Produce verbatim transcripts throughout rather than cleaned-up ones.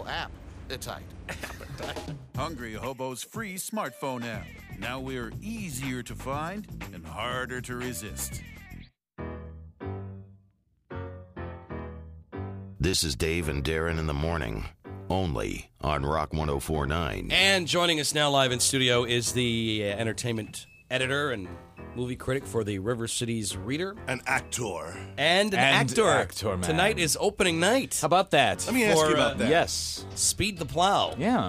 app. It's tight. Hungry Hobo's free smartphone app. Now we're easier to find and harder to resist. This is Dave and Darren in the morning, only on Rock one oh four point nine. And joining us now live in studio is the uh, entertainment editor and movie critic for the River Cities Reader. An actor. And an And actor. actor, man. Tonight is opening night. How about that? Let me ask For, you about uh, that. Yes. Speed the Plow. Yeah.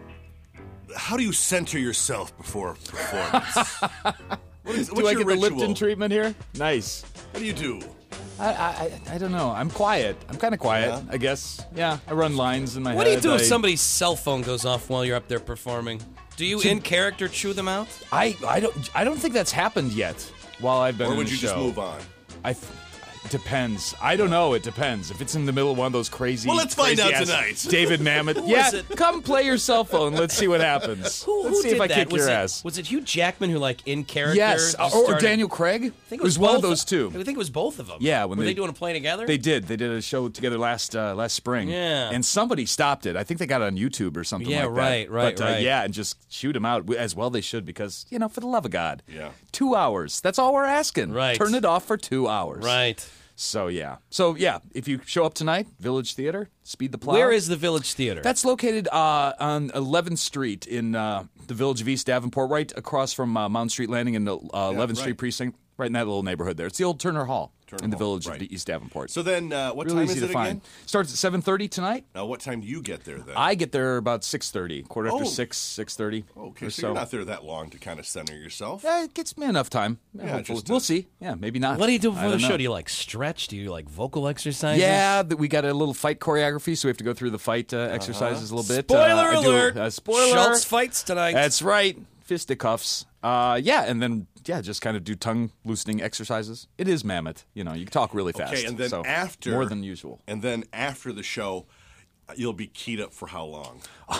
How do you center yourself before a performance? What is, Do what's I your get ritual? the Lipton treatment here? Nice. What do you do? I, I I don't know. I'm quiet. I'm kind of quiet, Yeah? I guess. Yeah, I run lines in my What do head. you do if I, somebody's cell phone goes off while you're up there performing? Do you, in character, chew them out? I I don't I don't think that's happened yet. While I've been Or in would the you show. just move on? I. Th- it depends. I don't know. It depends. If it's in the middle of one of those crazy. Well, let's find out crazy-ass tonight. David Mamet. yeah, it? come play your cell phone. Let's see what happens. Who, Let's who see did if I that? kick was your it, ass. Was it Hugh Jackman who, like, in character? Yes, just or, or started- Daniel Craig. I think it was one of both- those two. I think it was both of them. Yeah, when Were they- they doing a play together? They did. They did a show together last uh, last spring. Yeah. And somebody stopped it. I think they got it on YouTube or something Yeah, like that. right, right, but, uh, right. Yeah, and just shoot them out as well they should because, you know, for the love of God. Yeah. Two hours. That's all we're asking. Right. Turn it off for two hours. Right. So, yeah. So, yeah, if you show up tonight, Village Theater, Speed the Plow. Where is the Village Theater? That's located uh, on eleventh Street in uh, the Village of East Davenport, right across from uh, Mountain Street Landing in the uh, eleventh Street right. precinct, right in that little neighborhood there. It's the old Turner Hall Turner in the Hall, Village right. of East Davenport. So then, uh, what really time easy is it to find. again? Starts at seven thirty tonight. Now, what time do you get there then? I get there about six thirty, quarter after Oh. six, six thirty. okay, or so, so. you're not there that long to kind of center yourself. Yeah, it gets me enough time. Yeah, Yeah, hopefully. just to- we'll see. Yeah, maybe not. What do you do I before the don't show? know. Do you, like, stretch? Do you, like, vocal exercises? Yeah, that we got a little fight choreography, so we have to go through the fight uh, exercises a little bit. Spoiler uh, I do- alert! uh, spoiler! Schultz fights tonight. That's right. Fisticuffs. Uh, yeah, and then yeah, just kind of do tongue loosening exercises. It is mammoth. You know, you talk really fast. Okay, and then so after more than usual. And then after the show, you'll be keyed up for how long?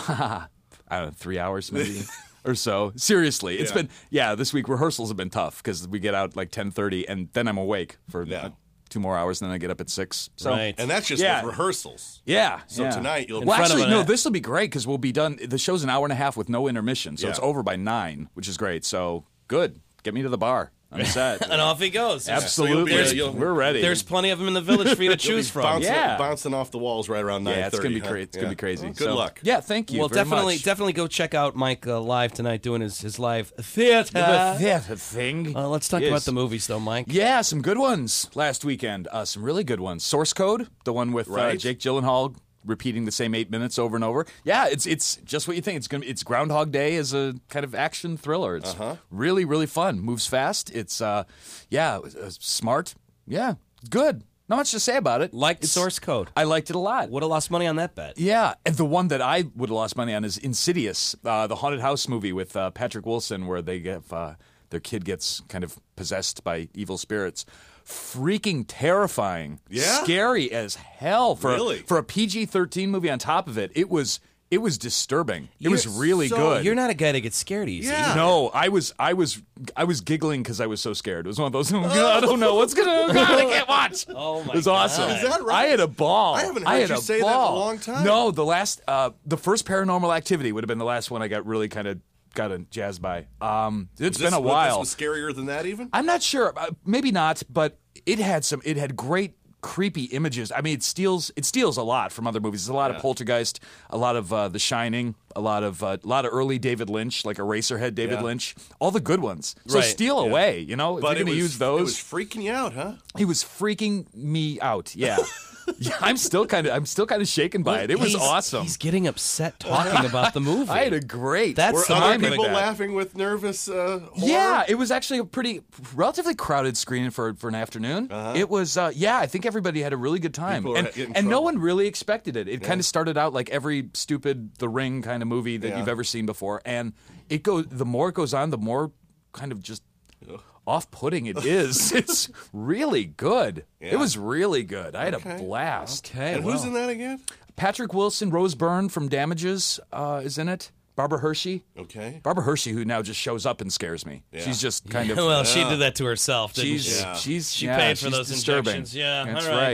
I don't know, three hours maybe or so. Seriously, it's Yeah. been yeah. This week rehearsals have been tough because we get out like ten thirty, and then I'm awake for Yeah. uh, two more hours, and then I get up at six. So, Right. And that's just Yeah. with rehearsals. Yeah. So yeah. tonight you'll be Well, front of actually, an no. act. This will be great because we'll be done. The show's an hour and a half with no intermission, so Yeah. it's over by nine, which is great. So good. Get me to the bar. I'm set. and off he goes. Absolutely, So you'll be- we're ready. There's plenty of them in the village for you to You'll choose be from. bouncing, Yeah. bouncing off the walls right around nine thirty. yeah, it's gonna be huh? crazy. It's Yeah. gonna be crazy. Well, good So- luck. Yeah, thank you. Well, very definitely, much. definitely go check out Mike uh, live tonight doing his, his live theater. The theater thing. Uh, let's talk Yes. about the movies, though, Mike. Yeah, some good ones last weekend. Uh, some really good ones. Source Code, the one with uh, Right. Jake Gyllenhaal repeating the same eight minutes over and over. Yeah, it's it's just what you think. It's gonna it's Groundhog Day as a kind of action thriller. It's Uh-huh. really really fun. Moves fast. It's uh yeah uh, smart. Yeah, good. Not much to say about it. Liked It's- Source Code. I liked it a lot. Would have lost money on that bet. Yeah, and the one that I would have lost money on is Insidious, uh, the haunted house movie with uh, Patrick Wilson, where they get uh, their kid gets kind of possessed by evil spirits. Freaking terrifying, Yeah? scary as hell for Really? for a P G thirteen movie. On top of it, it was it was disturbing. It was You're- really so good. You're not a guy to get scared easy. Yeah. No, I was, I was, I was giggling because I was so scared. It was one of those. Oh, God, I don't know what's gonna. Oh, God, I can't watch. Oh, my It was God. awesome. Is that right? I had a ball. I haven't I heard had you a say that in a ball. long time. No, the last, uh, the first Paranormal Activity would have been the last one I got really kind of got a jazzed by. Um, it's This- been a This while. was scarier than that even? I'm not sure. Uh, maybe not, but it had some. It had great creepy images. I mean, it steals. It steals a lot from other movies. There's a lot of Poltergeist, a lot of uh, The Shining, a lot of uh, a lot of early David Lynch, like Eraserhead David Yeah. Lynch. All the good ones. So Right. steal away. You know, if But you're it going to was, use those. It was freaking you out, huh? He was freaking me out. Yeah. yeah, I'm still kind of I'm still kind of shaken by it. It was He's- awesome. He's getting upset talking about the movie. I had a great That's Were the other time moment. with people that. laughing with nervous uh, horror? Yeah, it was actually a pretty relatively crowded screening for for an afternoon. It was uh, yeah, I think everybody had a really good time. People were And getting and no trouble. one really expected it. It kind of started out like every stupid The Ring kind of movie that Yeah. you've ever seen before, and it goes the more it goes on, the more kind of just off-putting it is. It's really good. Yeah. It was really good. I had Okay. a blast. Okay, And well. who's in that again? Patrick Wilson, Rose Byrne from Damages uh, is in it. Barbara Hershey. Okay. Barbara Hershey, who now just shows up and scares me. Yeah. She's just kind of. well, she did that to herself, didn't she's she? Yeah. she's She yeah, paid for she's those disturbing. injections. Yeah, that's all right. right.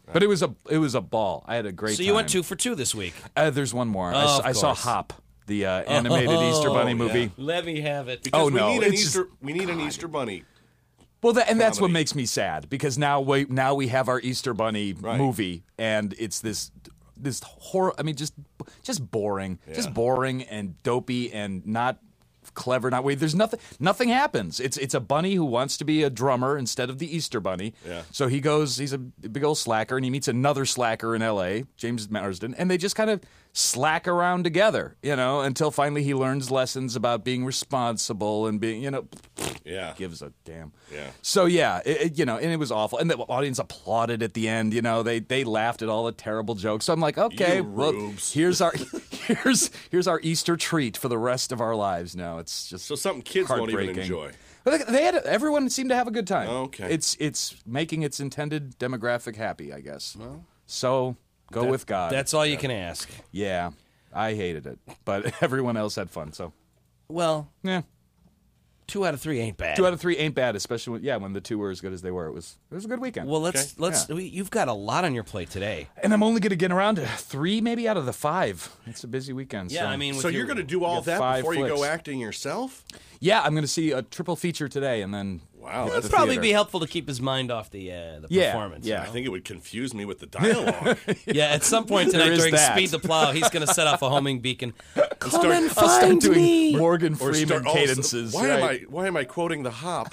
But it was a it was a ball. I had a great So time. you went two for two this week. Uh, there's one more. I, Oh, s- of I saw course. Hop, the uh, animated Easter Bunny yeah. movie. Let me have it. Because Oh, we no, need an it's Easter. just- we need an Easter bunny. Well, that, and that's what Comedy. makes me sad because now we now we have our Easter Bunny Right. movie, and it's this this horror. I mean, just just boring, just Yeah. boring and dopey and not clever. Not wait. There's nothing. Nothing happens. It's it's a bunny who wants to be a drummer instead of the Easter Bunny. Yeah. So he goes. He's a big old slacker, and he meets another slacker in L A, James Marsden, and they just kind of slack around together, you know, until finally he learns lessons about being responsible and being, you know. Yeah. Gives a damn. Yeah. So yeah, it, it- you know, and it was awful, and the audience applauded at the end. You know, they they laughed at all the terrible jokes. So I'm like, okay, You well, rubes. here's our here's here's our Easter treat for the rest of our lives. Now it's just So something kids won't even heartbreaking. enjoy. But they had everyone seemed to have a good time. Okay. It's it's making its intended demographic happy, I guess. So go with God. That's all you can ask. yeah. I hated it, but everyone else had fun. So Well, yeah. two out of three ain't bad. Two out of three ain't bad, especially when, yeah, when the two were as good as they were. It was it was a good weekend. Well, let's Okay. let's. Yeah. we- You've got a lot on your plate today. And I'm only going to get around to three, maybe out of the five. It's a busy weekend. Yeah, so. I mean, with So you're your- going to do all got that five before you go flicks. acting yourself? yeah, I'm going to see a triple feature today, and then Wow, hit that's the probably theater. be helpful to keep his mind off the uh, the Yeah, performance. yeah. I think it would confuse me with the dialogue. Yeah, at some point There tonight is during that. Speed the Plow, he's going to set off a homing beacon. Come start- and I'll start find doing me. Morgan Or Freeman start- oh, so- cadences. why am I? right? Why am I quoting the Hop?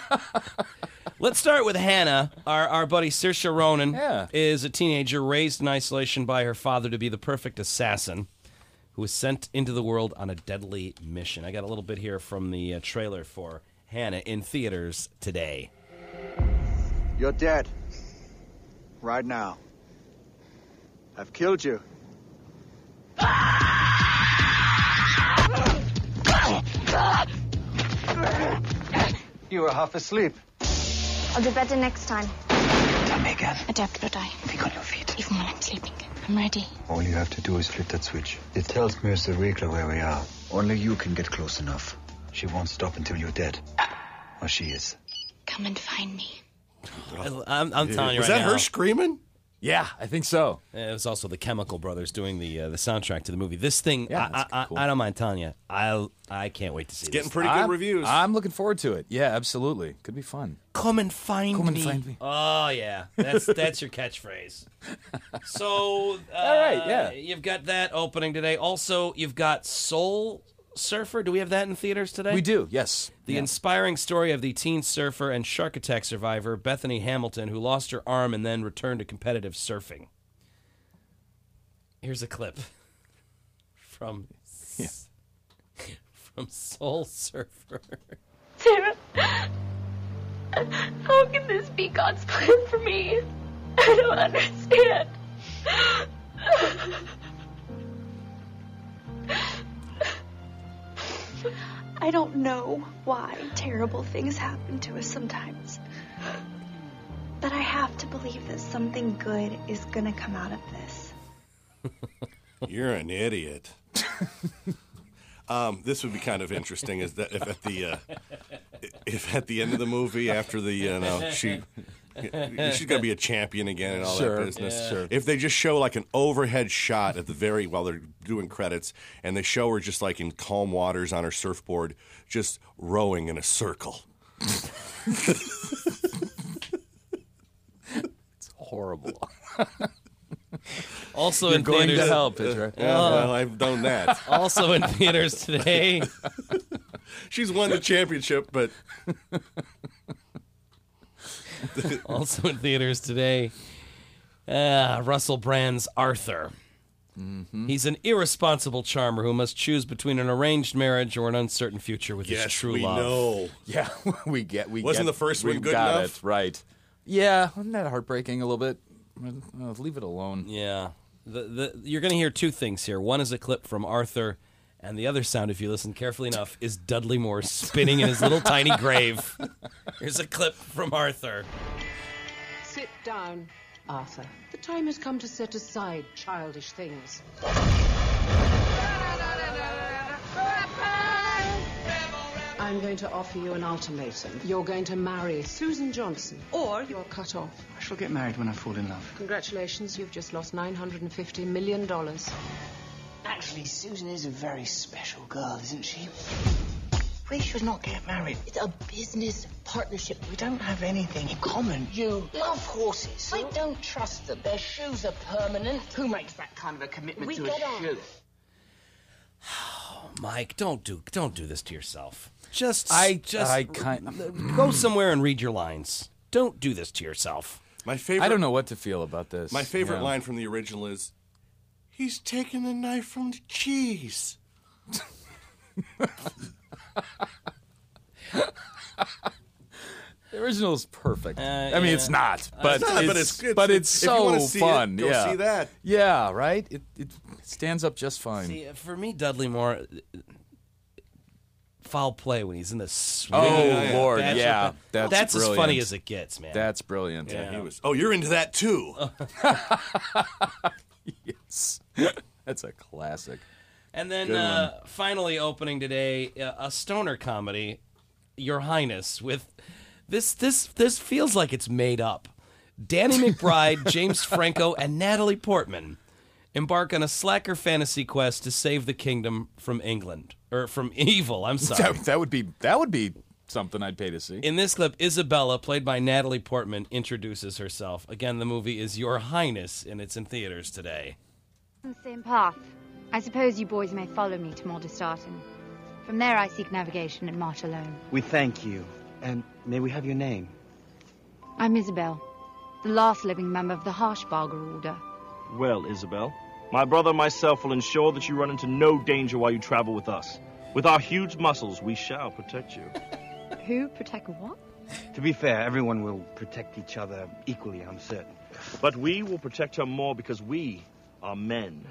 Let's start with Hannah. Our our buddy Saoirse Ronan Yeah. is a teenager raised in isolation by her father to be the perfect assassin, who was sent into the world on a deadly mission. I got a little bit here from the uh, trailer for Hannah in theaters today. You're dead. Right now. I've killed you. You were half asleep. I'll do better next time. Tell me again. Adapt or die. Think on your feet. Even when I'm sleeping. I'm ready. All you have to do is flip that switch. It tells Mister Riegler where we are. Only you can get close enough. She won't stop until you're dead. Or she is. Come and find me. I'm, I'm telling you Was right that now. her screaming? Yeah, I think so. It was also the Chemical Brothers doing the uh, the soundtrack to the movie. This thing, Yeah, I, that's I, cool. I, I don't mind telling you, I I can't wait to see Getting this. pretty good I'm, reviews. I'm looking forward to it. Yeah, absolutely. Could be fun. Come and find Come and me. find me. Oh yeah, that's that's your catchphrase. So, uh, All right, yeah. you've got that opening today. Also, you've got Soul Surfer. Do we have that in theaters today? We do, yes. The Yeah. inspiring story of the teen surfer and shark attack survivor Bethany Hamilton, who lost her arm and then returned to competitive surfing. Here's a clip from Yeah. from Soul Surfer. Sarah, how can this be God's plan for me? I don't understand. I don't know why terrible things happen to us sometimes. But I have to believe that something good is gonna come out of this. You're an idiot. um, this would be kind of interesting. Is that if at the uh, if at the end of the movie, after the you know she she's gonna be a champion again and all Sure, that business. yeah. Sure. If they just show like an overhead shot at the very while they're doing credits, and they show her just like in calm waters on her surfboard, just rowing in a circle. Horrible. Also You're in going theaters. to hell, Petra. Yeah, well, I've done that. Also in theaters today. She's won the championship, but Also in theaters today. Uh, Russell Brand's Arthur. Mm-hmm. He's an irresponsible charmer who must choose between an arranged marriage or an uncertain future with his yes, true we love. know. Yeah, we get we Wasn't get- the first we one good got enough? It, right. Yeah, wasn't that heartbreaking a little bit? Uh, leave it alone. Yeah. The, the, you're going to hear two things here. One is a clip from Arthur, and the other sound, if you listen carefully enough, is Dudley Moore spinning in his little tiny grave. Here's a clip from Arthur. Sit down, Arthur. The time has come to set aside childish things. I'm I'm going to offer you an ultimatum. You're going to marry Susan Johnson, or you're cut off. I shall get married when I fall in love. Congratulations, you've just lost nine hundred fifty million dollars. Actually, Susan is a very special girl, isn't she? We should not get married. It's a business partnership. We don't have anything in common. You love horses. I don't trust them. Their shoes are permanent. Who makes that kind of a commitment We to get a on. shoe? Mike, don't do don't do this to yourself. Just I- just I kind- go somewhere and read your lines. Don't do this to yourself. My favorite. I don't know what to feel about this. My favorite Yeah. line from the original is, "He's taking the knife from the cheese." The original is perfect. Uh, I mean, yeah. it's not, but It's not, it's, but it's- it's- but it's if you so wanna see it, fun. go yeah, see that. Yeah, right. It it stands up just fine. See, for me, Dudley Moore, foul play when he's in the swing. Oh, Lord, That's yeah. what- That's that's as brilliant. funny as it gets, man. That's brilliant. Yeah, he was. Oh, you're into that too. Yes, that's a classic. And then Good uh, finally opening today, uh, a stoner comedy, Your Highness, with this this this feels like it's made up. Danny McBride, James Franco, and Natalie Portman embark on a slacker fantasy quest to save the kingdom from England or from evil. I'm sorry. That, that would be that would be something I'd pay to see. In this clip, Isabella, played by Natalie Portman, introduces herself. Again, the movie is Your Highness, and it's in theaters today. On the same path. I suppose you boys may follow me to Morderstarten. From there I seek navigation and march alone. We thank you. And may we have your name? I'm Isabel, the last living member of the Harshbarger Order. Well, Isabel, my brother and myself will ensure that you run into no danger while you travel with us. With our huge muscles, we shall protect you. Who protect what? To be fair, everyone will protect each other equally, I'm certain. But we will protect her more because we are men.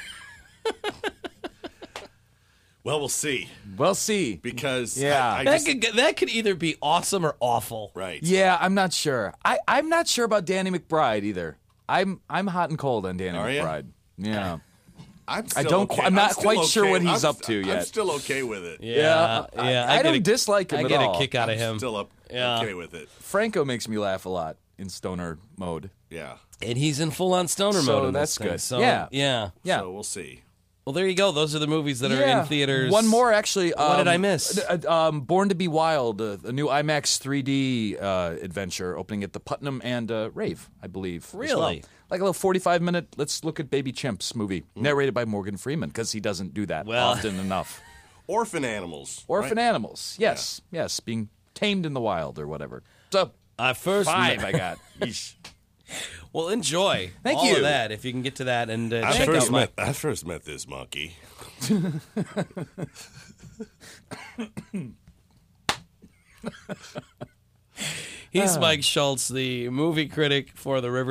Well, we'll see. We'll see. Because Yeah. I, I That just, could that could either be awesome or awful. right. Yeah, I'm not sure. I, I'm not sure about Danny McBride either. I'm I'm hot and cold on Danny Are ya? McBride. Yeah. I'm I still don't okay. qu- I'm not still quite sure okay. what he's I'm, up to I'm yet. still okay with it. Yeah, I- yeah. I get don't a- dislike him I at get all. a kick out of I'm him, still up, Yeah. okay with it. Franco makes me laugh a lot in stoner mode. Yeah. and he's in full on stoner So mode. in that's this thing. good. So, Yeah. yeah. Yeah. So we'll see. Well, there you go. Those are the movies that are Yeah. in theaters. One more, actually. What did um, I miss? uh, um, Born to be Wild, uh, a new IMAX three D uh, adventure opening at the Putnam and uh, Rave, I believe. as well. Really? Like a little forty-five minute, let's look at Baby Chimps movie, narrated by Morgan Freeman, because he doesn't do that Well- often enough. Orphan animals. Orphan right? animals, yes, yes, being tamed in the wild or whatever. So, I first five met- I got. Yeesh. Well, enjoy Thank all you. of that if you can get to that and uh, I check first out my. met I first met this monkey. He's Mike Schultz, the movie critic for the River.